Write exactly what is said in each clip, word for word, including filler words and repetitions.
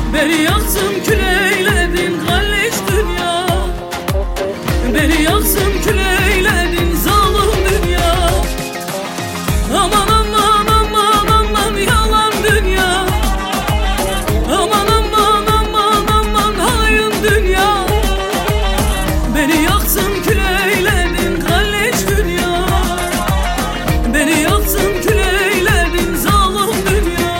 Beni yaktın kül eyledin kalleş dünya. Beni yaktın kül eyledin zalim dünya. Aman aman aman aman yalan dünya. Aman aman aman aman hain dünya. Beni yaktın kül eyledin kalleş dünya. Beni yaktın kül eyledin zalim dünya.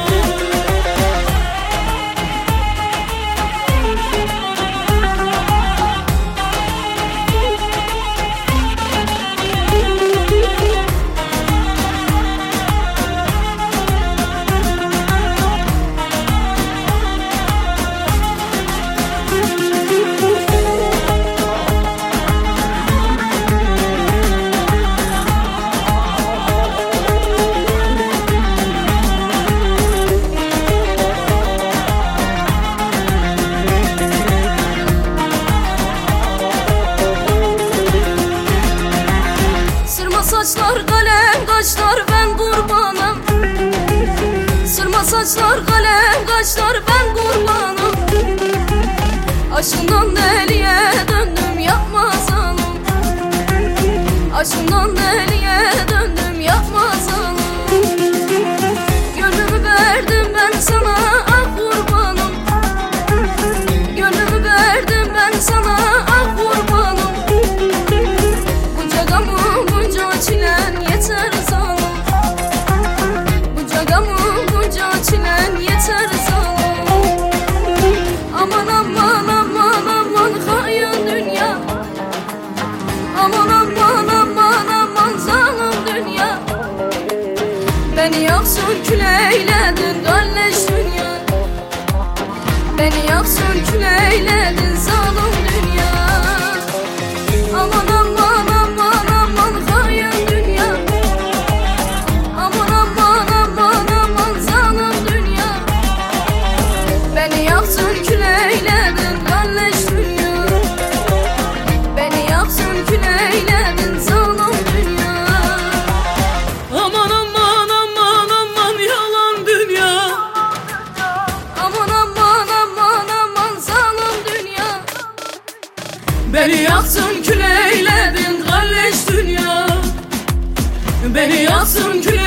Saçlar kalem kaşlar ben kurbanım. Sırma saçlar kalem kaşlar ben kurbanım. Aşkından deliye döndüm yapmaz hanım. Aşkından deliye döndüm yapmaz hanım. Gönlümü verdim ben sana ah kurbanım. Gönlümü verdim ben sana ah kurbanım. Bunca gamım bunca çilen yeter sana. Bunca gamım bunca çilen yeter sana. Aman aman aman aman hain dünya. Aman aman aman aman zalim dünya. Beni yaksın kül eyledin kalleş dünya. Beni yaksın kül eyledin zalim dünya. Aman aman aman aman hain dünya. Aman aman aman aman zalim dünya. Beni yaksın kül eyledin kalleş dünya. Beni yaksın kül eyledin zalim dünya. Aman aman aman aman yalan dünya. Aman aman aman aman zalim dünya. Beni yaktın kül eyledin kalleş dünya. Beni yaktın kül